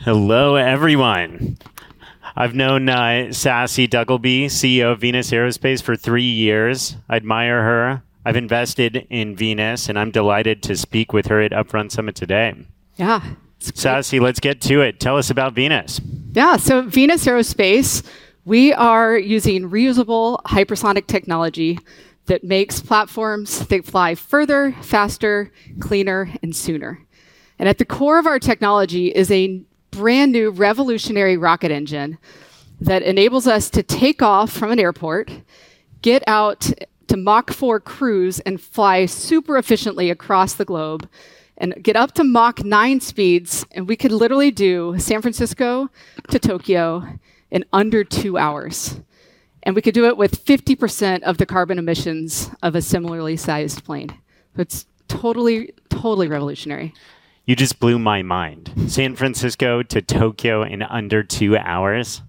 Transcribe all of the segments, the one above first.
Hello, everyone. I've known Sassy Duggleby, CEO of Venus Aerospace, for 3 years. I admire her. I've invested in Venus, and I'm delighted to speak with her at Upfront Summit today. Yeah. Sassy, let's get to it. Tell us about Venus. Yeah, so Venus Aerospace, we are using reusable hypersonic technology that makes platforms that fly further, faster, cleaner, and sooner. And at the core of our technology is a brand new revolutionary rocket engine that enables us to take off from an airport, get out to Mach 4 cruise, and fly super efficiently across the globe, and get up to Mach 9 speeds, and we could literally do San Francisco to Tokyo in under 2 hours. And we could do it with 50% of the carbon emissions of a similarly sized plane. It's totally revolutionary. You just blew my mind. San Francisco to Tokyo in under 2 hours.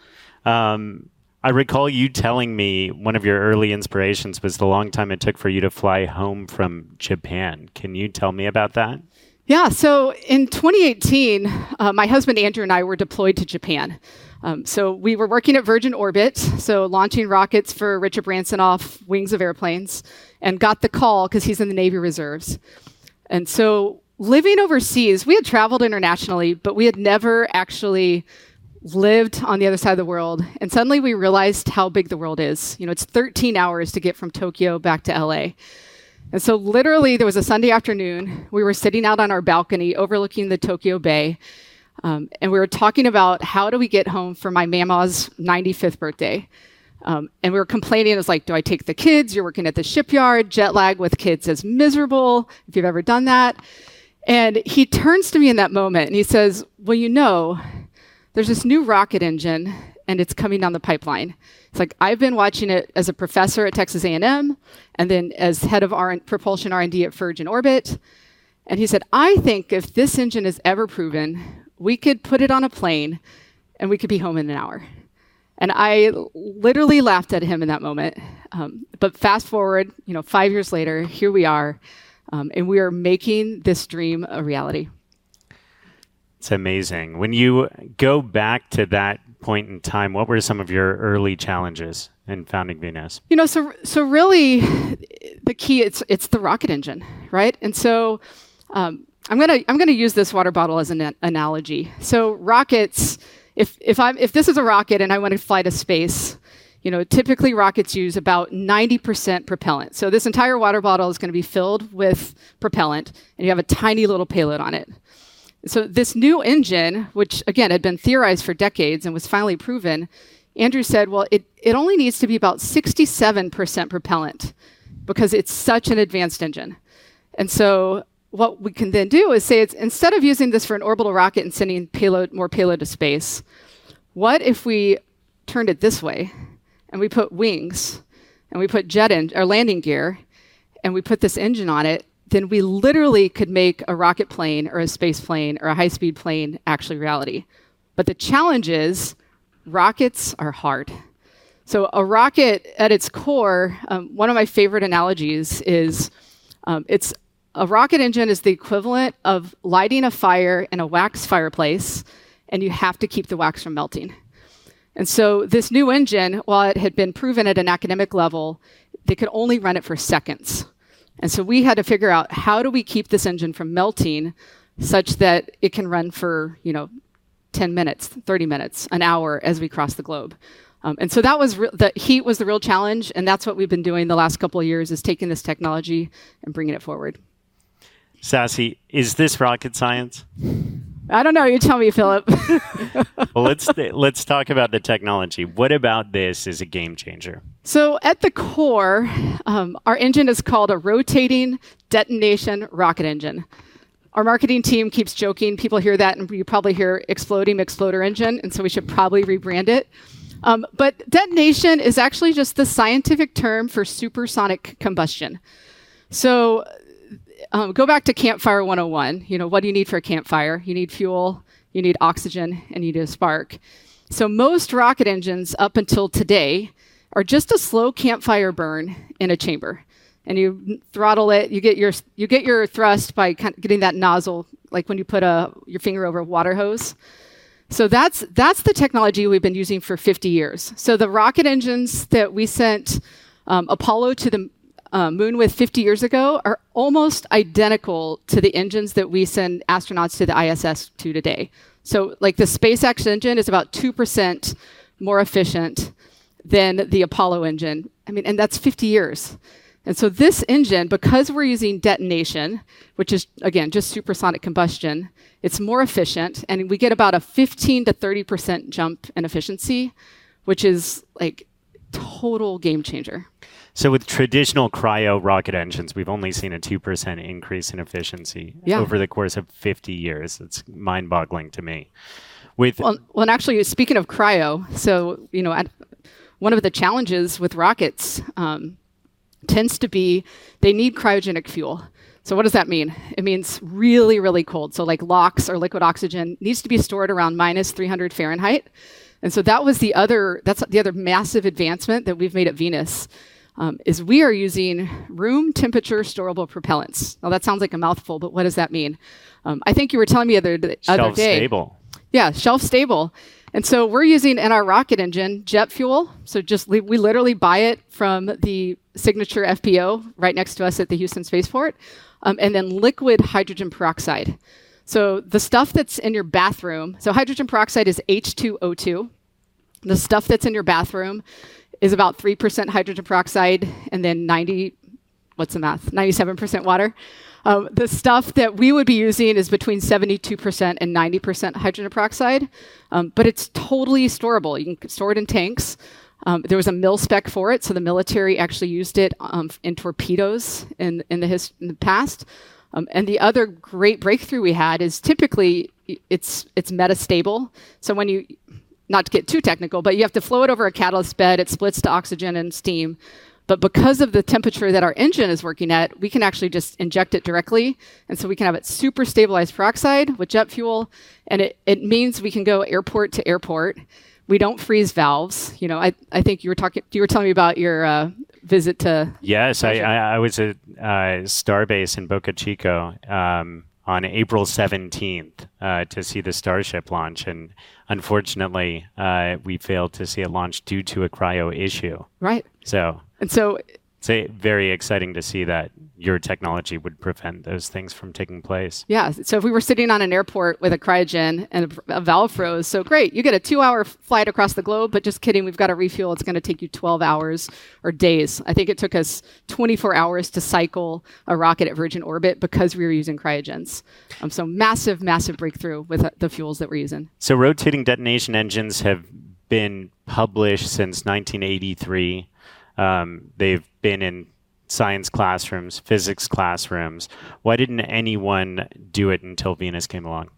I recall you telling me one of your early inspirations was the long time it took for you to fly home from Japan. Can you tell me about that? Yeah, so in 2018, my husband Andrew and I were deployed to Japan. So we were working at Virgin Orbit, so launching rockets for Richard Branson off wings of airplanes, and got the call because he's in the Navy Reserves. And so living overseas, we had traveled internationally, but we had never actually lived on the other side of the world. And suddenly we realized how big the world is. You know, it's 13 hours to get from Tokyo back to LA. And so literally there was a Sunday afternoon. We were sitting out on our balcony overlooking the Tokyo Bay. And we were talking about how do we get home for my mama's 95th birthday. And we were complaining. It was like, do I take the kids? You're working at the shipyard. Jet lag with kids is miserable, if you've ever done that. And he turns to me in that moment and he says, well, you know, there's this new rocket engine and it's coming down the pipeline. It's like, I've been watching it as a professor at Texas A&M and then as head of propulsion R&D at Virgin Orbit. And he said, I think if this engine is ever proven, we could put it on a plane and we could be home in an hour. And I literally laughed at him in that moment. But fast forward, 5 years later, here we are. And we are making this dream a reality. It's amazing. When you go back to that point in time, what were some of your early challenges in founding Venus? So really, the key it's the rocket engine, right? And so I'm gonna use this water bottle as an analogy. So rockets, if this is a rocket and I want to fly to space, typically rockets use about 90% propellant. So this entire water bottle is going to be filled with propellant, and you have a tiny little payload on it. So this new engine, which again had been theorized for decades and was finally proven, Andrew said, well, it only needs to be about 67% propellant because it's such an advanced engine. And so what we can then do is say, it's instead of using this for an orbital rocket and sending more payload to space, what if we turned it this way? And we put wings, and we put landing gear, and we put this engine on it, then we literally could make a rocket plane or a space plane or a high-speed plane actually reality. But the challenge is rockets are hard. So a rocket at its core, one of my favorite analogies is a rocket engine is the equivalent of lighting a fire in a wax fireplace, and you have to keep the wax from melting. And so this new engine, while it had been proven at an academic level, they could only run it for seconds. And so we had to figure out how do we keep this engine from melting such that it can run for, 10 minutes, 30 minutes, an hour as we cross the globe. And so that was the heat was the real challenge. And that's what we've been doing the last couple of years is taking this technology and bringing it forward. Sassy, is this rocket science? I don't know. You tell me, Philip. Well, let's talk about the technology. What about this is a game changer? So at the core, our engine is called a rotating detonation rocket engine. Our marketing team keeps joking. People hear that, and you probably hear exploding exploder engine, and so we should probably rebrand it. But detonation is actually just the scientific term for supersonic combustion. So go back to Campfire 101. What do you need for a campfire? You need fuel, you need oxygen, and you need a spark. So most rocket engines up until today are just a slow campfire burn in a chamber. And you throttle it, you get your thrust by kind of getting that nozzle like when you put your finger over a water hose. So that's the technology we've been using for 50 years. So the rocket engines that we sent Apollo to the moon with 50 years ago are almost identical to the engines that we send astronauts to the ISS to today. So like the SpaceX engine is about 2% more efficient than the Apollo engine. I mean, and that's 50 years. And so this engine, because we're using detonation, which is, again, just supersonic combustion, it's more efficient, and we get about a 15 to 30% jump in efficiency, which is like total game changer. So with traditional cryo rocket engines, we've only seen a 2% increase in efficiency over the course of 50 years. It's mind-boggling to me. Well, and actually, speaking of cryo, so, one of the challenges with rockets tends to be they need cryogenic fuel. So what does that mean? It means really, really cold. So like LOX or liquid oxygen needs to be stored around minus 300 Fahrenheit. And so that's the other massive advancement that we've made at Venus, is we are using room temperature storable propellants. Now that sounds like a mouthful, but what does that mean? I think you were telling me the other day. Shelf stable. Yeah, shelf stable. And so we're using in our rocket engine jet fuel. So we literally buy it from the Signature FPO right next to us at the Houston Spaceport, and then liquid hydrogen peroxide. So the stuff that's in your bathroom, so hydrogen peroxide is H2O2. The stuff that's in your bathroom is about 3% hydrogen peroxide and then 97% water. The stuff that we would be using is between 72% and 90% hydrogen peroxide, but it's totally storable. You can store it in tanks. There was a mil spec for it, so the military actually used it in torpedoes in the past. And the other great breakthrough we had is typically it's metastable. So when you, not to get too technical, but you have to flow it over a catalyst bed, it splits to oxygen and steam. But because of the temperature that our engine is working at, we can actually just inject it directly. And so we can have it super stabilized peroxide with jet fuel. And it means we can go airport to airport. We don't freeze valves. I think you were telling me about your visit to... Yes, I was at Starbase in Boca Chica on April 17th to see the Starship launch. And unfortunately, we failed to see it launch due to a cryo issue. Right. And so it's very exciting to see that your technology would prevent those things from taking place. Yeah. So if we were sitting on an airport with a cryogen and a valve froze, so great, you get a 2-hour flight across the globe, but just kidding, we've got to refuel. It's going to take you 12 hours or days. I think it took us 24 hours to cycle a rocket at Virgin Orbit because we were using cryogens. So massive, massive breakthrough with the fuels that we're using. So rotating detonation engines have been published since 1983. They've been in science classrooms, physics classrooms. Why didn't anyone do it until Venus came along?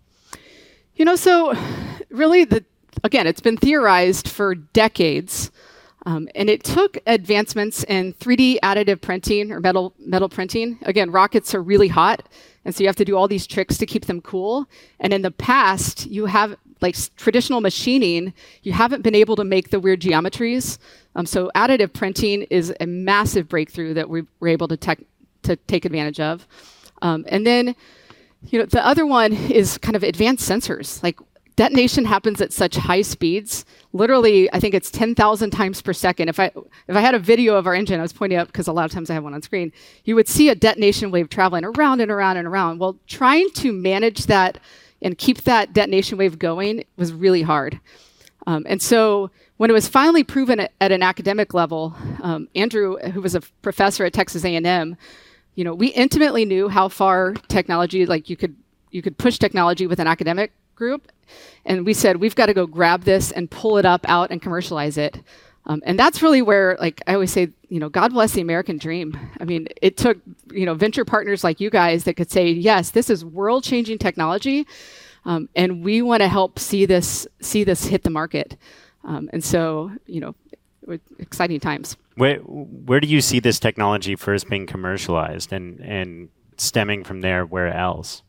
So really, again, it's been theorized for decades, and it took advancements in 3D additive printing or metal printing. Again, rockets are really hot, and so you have to do all these tricks to keep them cool. And in the past, you have like traditional machining, you haven't been able to make the weird geometries. So additive printing is a massive breakthrough that we were able to take advantage of. And then, the other one is kind of advanced sensors. Like detonation happens at such high speeds. Literally, I think it's 10,000 times per second. If I had a video of our engine, I was pointing up because a lot of times I have one on screen, you would see a detonation wave traveling around and around and around. Well, trying to manage that and keep that detonation wave going was really hard. And so when it was finally proven at an academic level, Andrew, who was a professor at Texas A&M, we intimately knew how far technology, like you could push technology with an academic group. And we said, we've got to go grab this and pull it up out and commercialize it. And that's really where, like I always say, God bless the American dream. I mean, it took, venture partners like you guys that could say, yes, this is world-changing technology, and we want to help see this hit the market. And so, exciting times. Where do you see this technology first being commercialized and stemming from there, where else?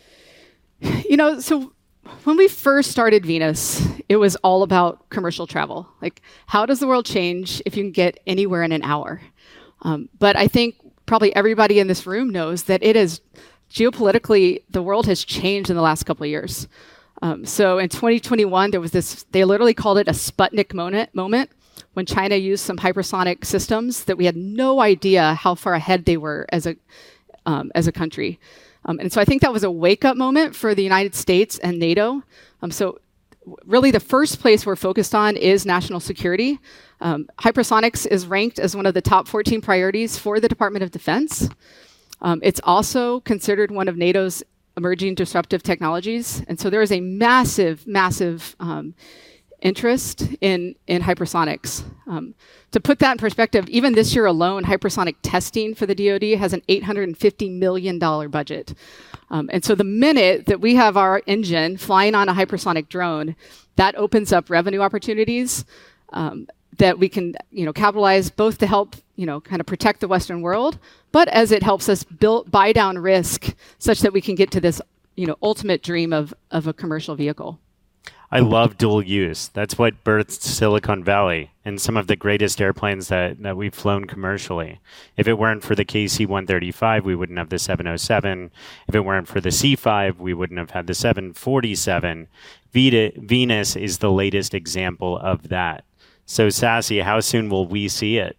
So when we first started Venus, it was all about commercial travel. Like, how does the world change if you can get anywhere in an hour? But I think probably everybody in this room knows that it has geopolitically, the world has changed in the last couple of years. So in 2021, there was this, they literally called it a Sputnik moment when China used some hypersonic systems that we had no idea how far ahead they were as a country. And so I think that was a wake-up moment for the United States and NATO. So really the first place we're focused on is national security. Hypersonics is ranked as one of the top 14 priorities for the Department of Defense. It's also considered one of NATO's emerging disruptive technologies. And so there is a massive interest in hypersonics. To put that in perspective, even this year alone, hypersonic testing for the DoD has an $850 million budget. And so the minute that we have our engine flying on a hypersonic drone, that opens up revenue opportunities that we can, capitalize both to help, kind of protect the Western world, but as it helps us buy down risk such that we can get to this, ultimate dream of a commercial vehicle. I love dual use. That's what birthed Silicon Valley and some of the greatest airplanes that we've flown commercially. If it weren't for the KC-135, we wouldn't have the 707. If it weren't for the C-5, we wouldn't have had the 747. Venus is the latest example of that. So, Sassy, how soon will we see it?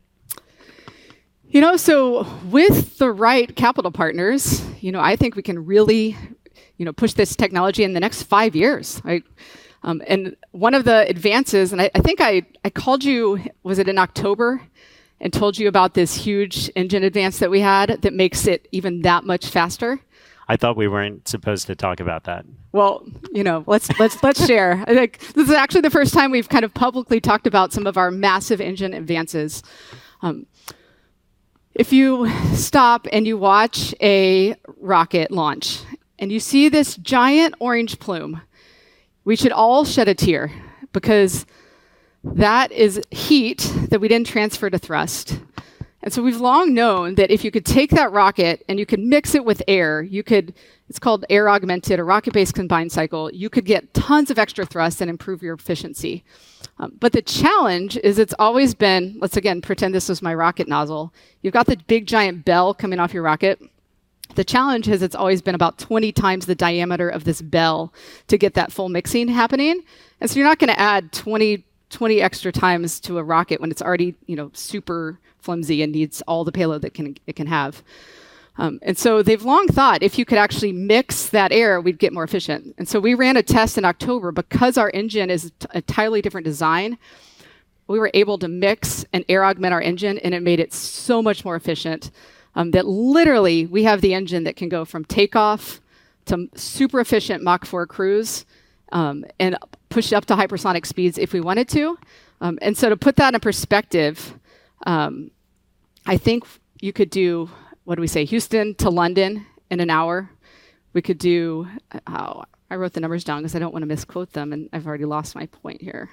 So with the right capital partners, I think we can really, push this technology in the next 5 years. And one of the advances, and I think I called you, was it in October, and told you about this huge engine advance that we had that makes it even that much faster. I thought we weren't supposed to talk about that. Well, let's share. I think this is actually the first time we've kind of publicly talked about some of our massive engine advances. If you stop and you watch a rocket launch and you see this giant orange plume, we should all shed a tear because that is heat that we didn't transfer to thrust. And so we've long known that if you could take that rocket and you could mix it with air, it's called air augmented or rocket-based combined cycle, you could get tons of extra thrust and improve your efficiency. But the challenge is it's always been, let's again pretend this was my rocket nozzle. You've got the big giant bell coming off your rocket. The challenge is it's always been about 20 times the diameter of this bell to get that full mixing happening. And so you're not going to add 20 extra times to a rocket when it's already, super flimsy and needs all the payload that it can have. And so they've long thought if you could actually mix that air, we'd get more efficient. And so we ran a test in October because our engine is a entirely different design. We were able to mix and air augment our engine, and it made it so much more efficient that literally we have the engine that can go from takeoff to super efficient Mach 4 cruise and push up to hypersonic speeds if we wanted to. And so to put that in perspective, I think you could do, Houston to London in an hour. We could do, I wrote the numbers down because I don't want to misquote them, and I've already lost my point here.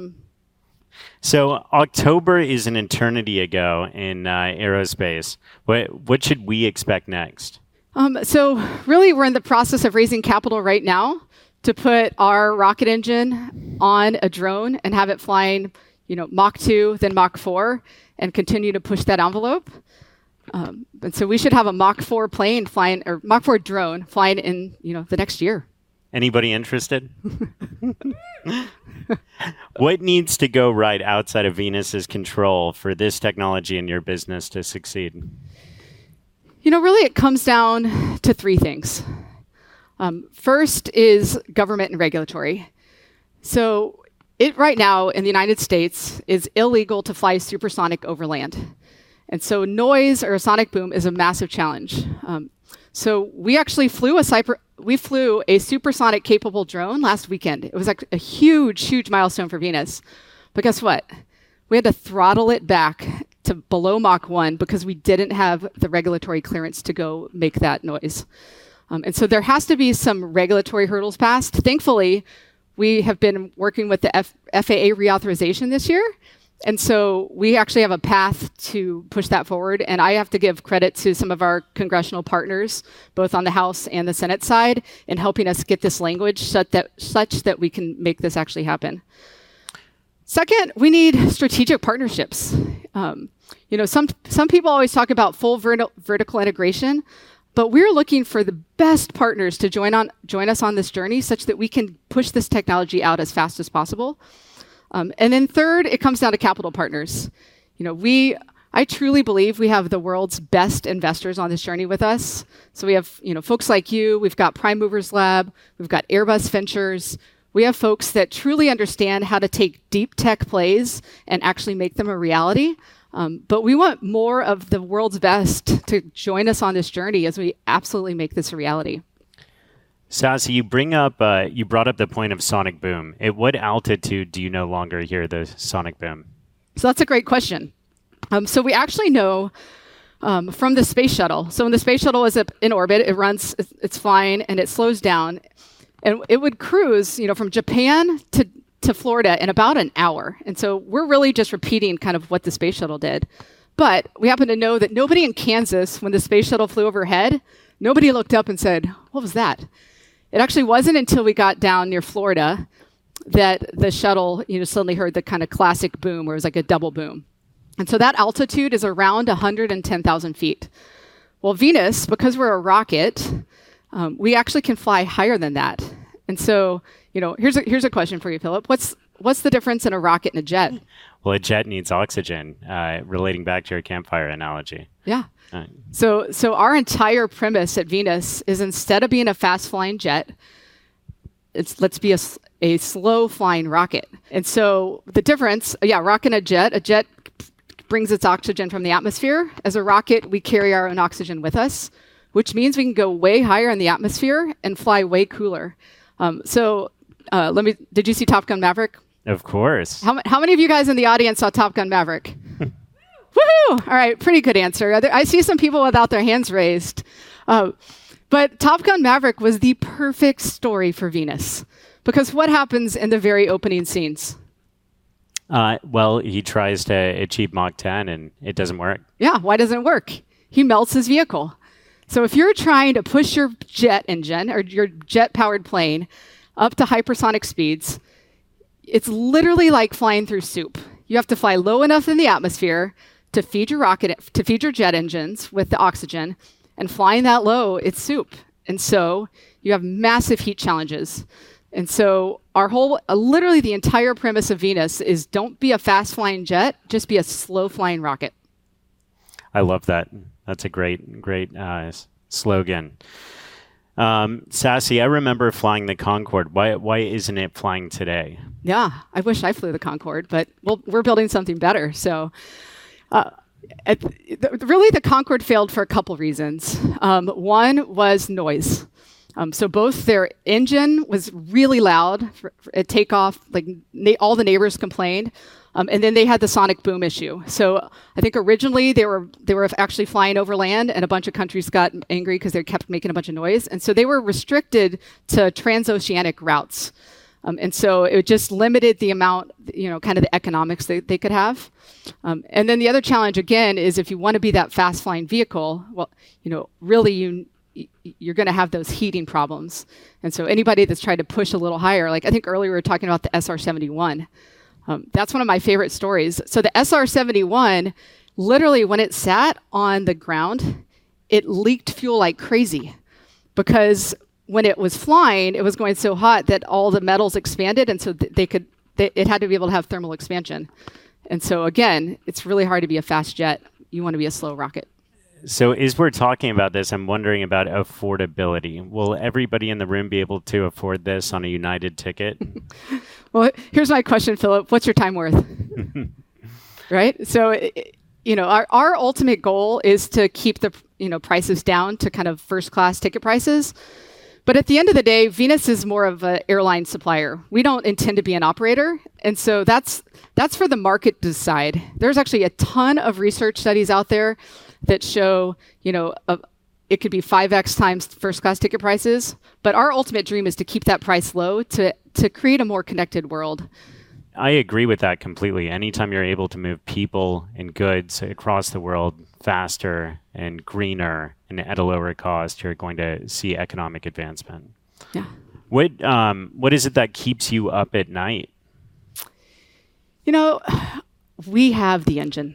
So October is an eternity ago in aerospace. What should we expect next? So really, we're in the process of raising capital right now to put our rocket engine on a drone and have it flying, Mach 2, then Mach 4, and continue to push that envelope. And so we should have a Mach 4 plane flying, or Mach 4 drone flying in, the next year. Anybody interested? What needs to go right outside of Venus's control for this technology in your business to succeed? Really it comes down to three things. First is government and regulatory. So it right now in the United States is illegal to fly supersonic over land. And so noise or a sonic boom is a massive challenge. So we actually flew a supersonic capable drone last weekend. It was like a huge milestone for Venus. But guess what? We had to throttle it back to below Mach 1 because we didn't have the regulatory clearance to go make that noise. And so there has to be some regulatory hurdles passed. Thankfully, we have been working with the FAA reauthorization this year. And so we actually have a path to push that forward. And I have to give credit to some of our congressional partners, both on the House and the Senate side, in helping us get this language such that we can make this actually happen. Second, we need strategic partnerships. Some people always talk about full vertical integration. But we're looking for the best partners to join us on this journey such that we can push this technology out as fast as possible. And then third, it comes down to capital partners. I truly believe we have the world's best investors on this journey with us. So we have, folks like you. We've got Prime Movers Lab. We've got Airbus Ventures. We have folks that truly understand how to take deep tech plays and actually make them a reality. But we want more of the world's best to join us on this journey as we absolutely make this a reality. Sassy, you brought up the point of sonic boom. At what altitude do you no longer hear the sonic boom? So that's a great question. So we actually know from the space shuttle. So when the space shuttle is up in orbit, it's flying, and it slows down. And it would cruise, from Japan to Florida in about an hour. And so we're really just repeating kind of what the space shuttle did. But we happen to know that nobody in Kansas, when the space shuttle flew overhead, nobody looked up and said, "What was that?" It actually wasn't until we got down near Florida that the shuttle, suddenly heard the kind of classic boom where it was like a double boom. And so that altitude is around 110,000 feet. Well, Venus, because we're a rocket, we actually can fly higher than that. And so, here's a question for you, Philip. What's the difference in a rocket and a jet? Well, a jet needs oxygen, relating back to your campfire analogy. Yeah. So our entire premise at Venus is instead of being a fast-flying jet, let's be a slow-flying rocket. And so the difference, rocket and a jet brings its oxygen from the atmosphere. As a rocket, we carry our own oxygen with us, which means we can go way higher in the atmosphere and fly way cooler. Did you see Top Gun Maverick? Of course. How many of you guys in the audience saw Top Gun Maverick? Woohoo! All right, pretty good answer. I see some people without their hands raised. But Top Gun Maverick was the perfect story for Venus. Because what happens in the very opening scenes? Well, he tries to achieve Mach 10 and it doesn't work. Yeah, why doesn't it work? He melts his vehicle. So if you're trying to push your jet engine or your jet-powered plane up to hypersonic speeds, it's literally like flying through soup. You have to fly low enough in the atmosphere to feed your jet engines with the oxygen, and flying that low, it's soup. And so you have massive heat challenges. And so literally the entire premise of Venus is don't be a fast-flying jet, just be a slow-flying rocket. I love that. That's a great slogan. Sassy, I remember flying the Concorde. Why isn't it flying today? Yeah, I wish I flew the Concorde, but we're building something better. So really the Concorde failed for a couple reasons. One was noise. So both their engine was really loud at takeoff, like all the neighbors complained, and then they had the sonic boom issue. So I think originally they were actually flying over land, and a bunch of countries got angry because they kept making a bunch of noise, and so they were restricted to transoceanic routes, and so it just limited the amount, kind of the economics they could have. And then the other challenge again is if you want to be that fast flying vehicle, well, really you're going to have those heating problems. And so anybody that's tried to push a little higher, like I think earlier we were talking about the SR-71. That's one of my favorite stories. So the SR-71, literally when it sat on the ground, it leaked fuel like crazy because when it was flying, it was going so hot that all the metals expanded, and so it had to be able to have thermal expansion. And so again, it's really hard to be a fast jet. You want to be a slow rocket. So as we're talking about this, I'm wondering about affordability. Will everybody in the room be able to afford this on a United ticket? Well, here's my question, Philip. What's your time worth? Right? So, our ultimate goal is to keep the, prices down to kind of first-class ticket prices. But at the end of the day, Venus is more of an airline supplier. We don't intend to be an operator. And so that's for the market to decide. There's actually a ton of research studies out there that show, it could be 5x times first-class ticket prices. But our ultimate dream is to keep that price low to create a more connected world. I agree with that completely. Anytime you're able to move people and goods across the world faster and greener and at a lower cost, you're going to see economic advancement. Yeah. What is it that keeps you up at night? We have the engine.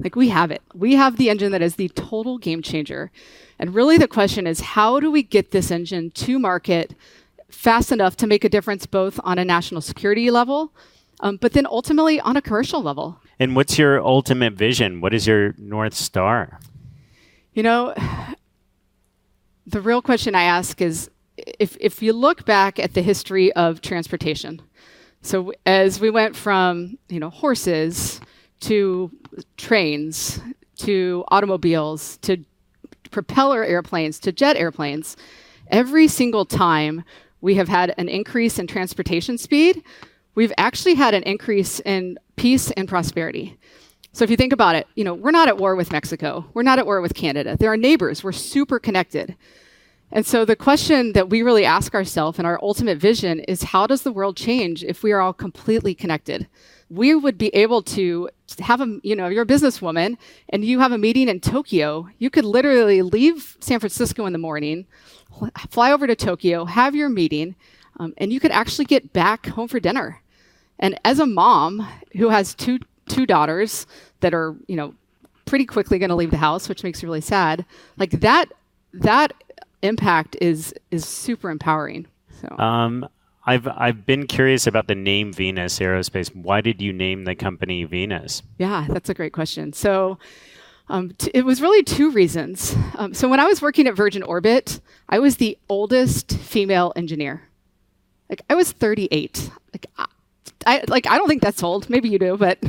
Like we have it. We have the engine that is the total game changer. And really the question is, how do we get this engine to market fast enough to make a difference both on a national security level, but then ultimately on a commercial level? And what's your ultimate vision? What is your North Star? You know, the real question I ask is, if you look back at the history of transportation, so as we went from, horses to trains to automobiles to propeller airplanes to jet airplanes, every single time we have had an increase in transportation speed, we've actually had an increase in peace and prosperity. So if you think about it, we're not at war with Mexico. We're not at war with Canada. They're our neighbors. We're super connected. And so the question that we really ask ourselves and our ultimate vision is, how does the world change if we are all completely connected? We would be able to have you're a businesswoman and you have a meeting in Tokyo. You could literally leave San Francisco in the morning, fly over to Tokyo, have your meeting, and you could actually get back home for dinner. And as a mom who has two daughters that are, pretty quickly going to leave the house, which makes me really sad, like that impact is super empowering. So I've been curious about the name Venus Aerospace. Why did you name the company Venus? Yeah, that's a great question. So it was really two reasons. So when I was working at Virgin Orbit, I was the oldest female engineer. Like I was 38. I don't think that's old. Maybe you do, but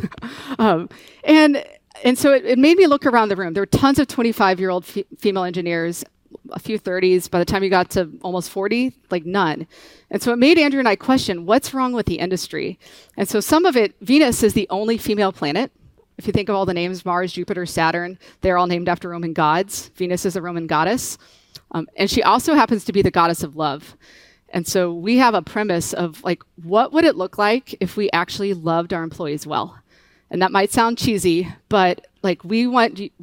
and so it made me look around the room. There were tons of 25-year-old female engineers, a few 30s. By the time you got to almost 40, like none. And so it made Andrew and I question, what's wrong with the industry? And so some of it, Venus is the only female planet. If you think of all the names, Mars, Jupiter, Saturn, they're all named after Roman gods. Venus is a Roman goddess. And she also happens to be the goddess of love. And so we have a premise of what would it look like if we actually loved our employees well? And that might sound cheesy, but we want you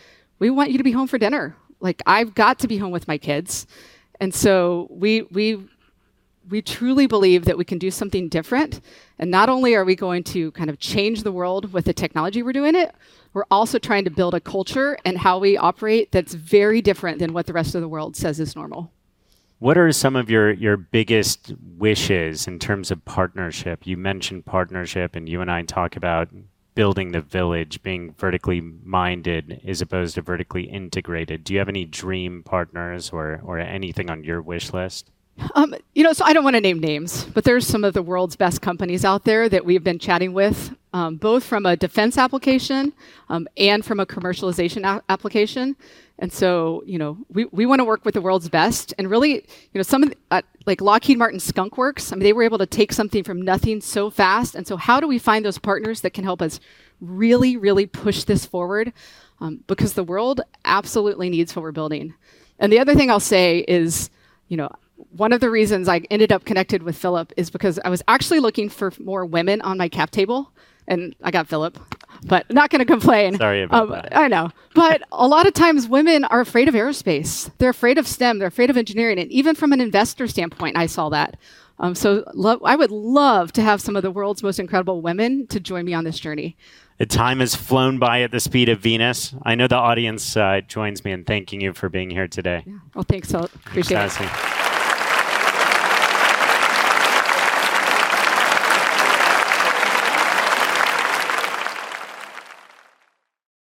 to be home for dinner. I've got to be home with my kids. And so we truly believe that we can do something different. And not only are we going to kind of change the world with the technology we're doing it, we're also trying to build a culture and how we operate that's very different than what the rest of the world says is normal. What are some of your biggest wishes in terms of partnership? You mentioned partnership, and you and I talk about building the village, being vertically minded as opposed to vertically integrated. Do you have any dream partners or anything on your wish list? So I don't want to name names, but there's some of the world's best companies out there that we've been chatting with, both from a defense application and from a commercialization application. And so, we want to work with the world's best. And really, some of like Lockheed Martin Skunk Works, they were able to take something from nothing so fast. And so how do we find those partners that can help us really, really push this forward? Because the world absolutely needs what we're building. And the other thing I'll say is, one of the reasons I ended up connected with Philip is because I was actually looking for more women on my cap table, and I got Philip, but not going to complain. Sorry about that. I know. But a lot of times women are afraid of aerospace. They're afraid of STEM. They're afraid of engineering. And even from an investor standpoint, I saw that. So I would love to have some of the world's most incredible women to join me on this journey. The time has flown by at the speed of Venus. I know the audience joins me in thanking you for being here today. Yeah. Well, thanks, Philip. Appreciate it.